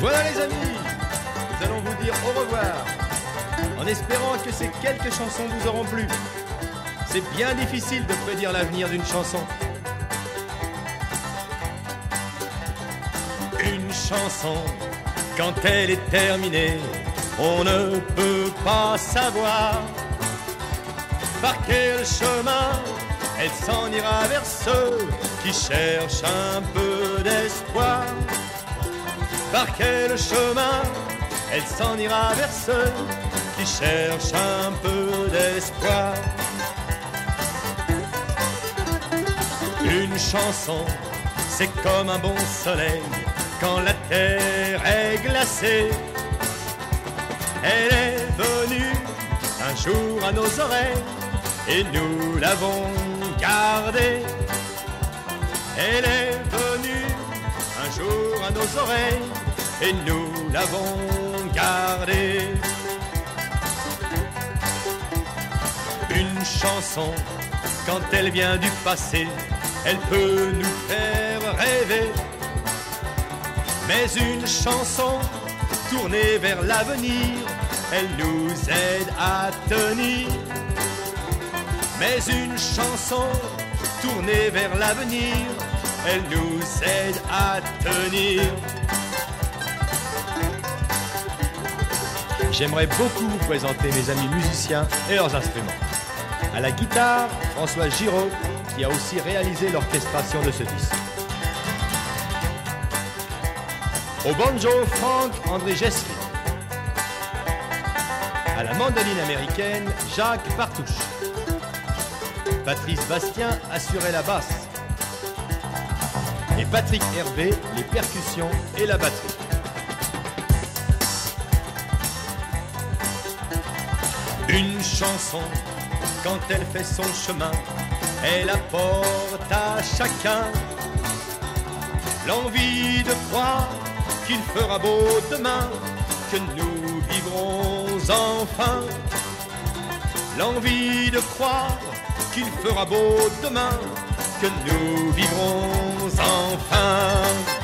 Voilà les amis, nous allons vous dire au revoir, en espérant que ces quelques chansons vous auront plu. C'est bien difficile de prédire l'avenir d'une chanson. Une chanson, quand elle est terminée, on ne peut pas savoir par quel chemin elle s'en ira vers ceux qui cherchent un peu d'espoir. Par quel chemin elle s'en ira vers ceux qui cherchent un peu d'espoir. Une chanson, c'est comme un bon soleil quand la terre est glacée. Elle est venue un jour à nos oreilles et nous l'avons gardée. Elle est venue un jour à nos oreilles et nous l'avons gardée. Une chanson, quand elle vient du passé, elle peut nous faire rêver. Mais une chanson tournée vers l'avenir, elle nous aide à tenir. Mais une chanson tournée vers l'avenir, elle nous aide à tenir. J'aimerais beaucoup vous présenter mes amis musiciens et leurs instruments. À la guitare, François Giraud, qui a aussi réalisé l'orchestration de ce disque. Au banjo, Frank André Gessli. À la mandoline américaine, Jacques Partouche. Patrice Bastien assurait la basse. Et Patrick Hervé, les percussions et la batterie. Une chanson, quand elle fait son chemin, elle apporte à chacun l'envie de croire qu'il fera beau demain, que nous vivrons enfin. L'envie de croire qu'il fera beau demain, que nous vivrons enfin.